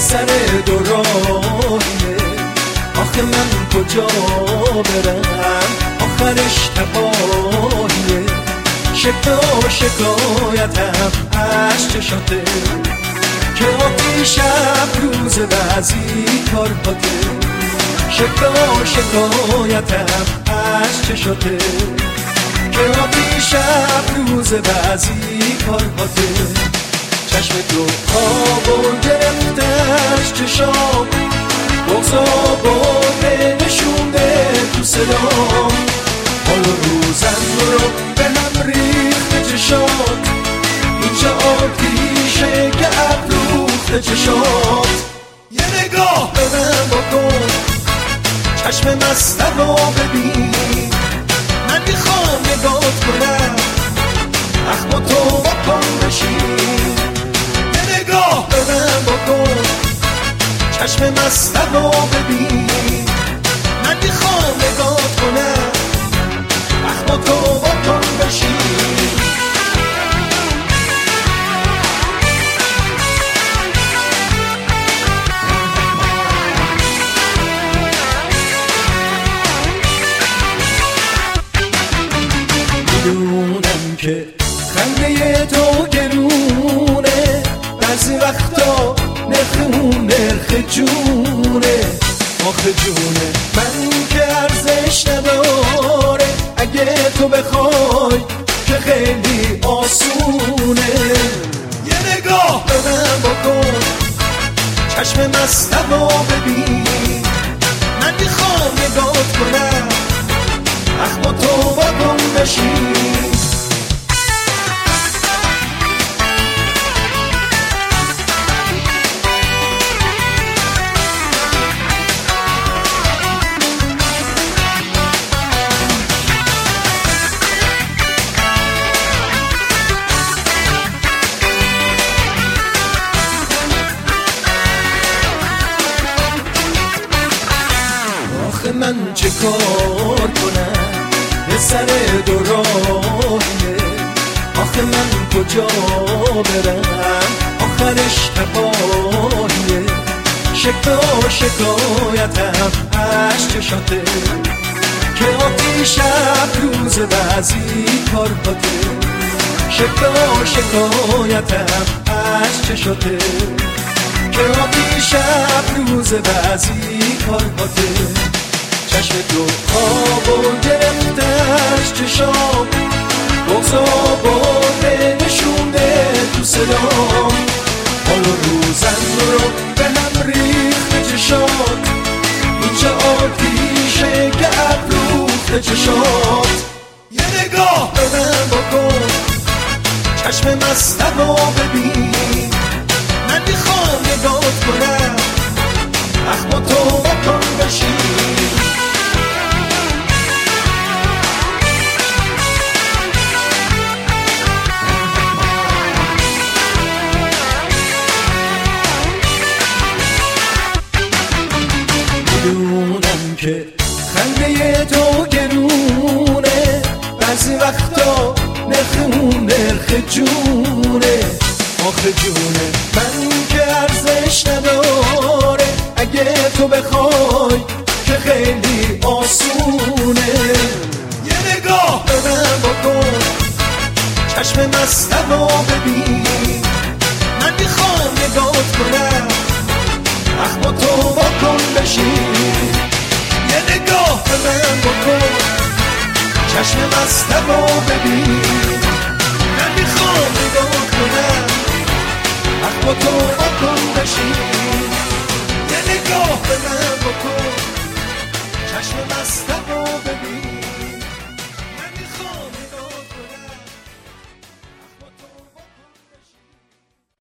سر دوراهیه. آخه من کجا برم آخرش تباهیه. شکایتم از چشاته که آتی شب روز بعضی کارهاته. شکایتم از چشاته که آتی شب روز بعضی کارهاته. چشم تو خوابو گرفتش چشام، بغضا باره نشونده تو صدام. حال و روزم رو به هم ریخته چشات، اینجا آتیشه که افروخته چشات. یه نگاه به من بکن، چشم مستم رو ببین. من میخوام نگات کنم، اخم تو بکن بشین. یه نگاه به من بکن، چشم مستم رو ببین. من میخوام نگات کنم، اخم تو بکن بشین. میدونم که خنده تو گرونه، بعضی وقتا نرخ اون نرخ جونه. آخه جونه من که ارزش نداره، اگه تو بخوای که خیلی آسونه. یه نگاه به من بکن، چشم مستم رو ببین. من میخوام نگات کنم، اخم تو بکن بشین. من چه کار کنم یه سر دوراهیه. آخه من کجا برم آخرش تباهیه. شکایتم از چشاته که آتی شب روز بعضی کارهاته. شکایتم از چشاته که آتی شب روز بعضی کارهاته. چشم تو خوابو گرفتش چشام، بغضا باره نشونده تو صدام. حال و روزم رو به هم ریخته چشات، اینجا آتیشه که افروخته چشات. یه نگاه به من بکن، چشم مستم رو ببین. من میخوام نگات کنم، اخم تو بکن بشین. میدونم که خنده تو گرونه، بعضی وقتا نرخ اون نرخ جونه. آخه جونه من که ارزش نداره، اگه تو بخوای که خیلی آسونه. یه نگاه به من بکن، چشم مستم رو ببین. من میخوام نگات کنم، اخم تو بکن بشین. یه نگاه به من بکن، چشم مستم رو ببین. من میخوام نگات کنم، اخم تو بکن بشین. یه نگاه به من بکن، چشم مستم رو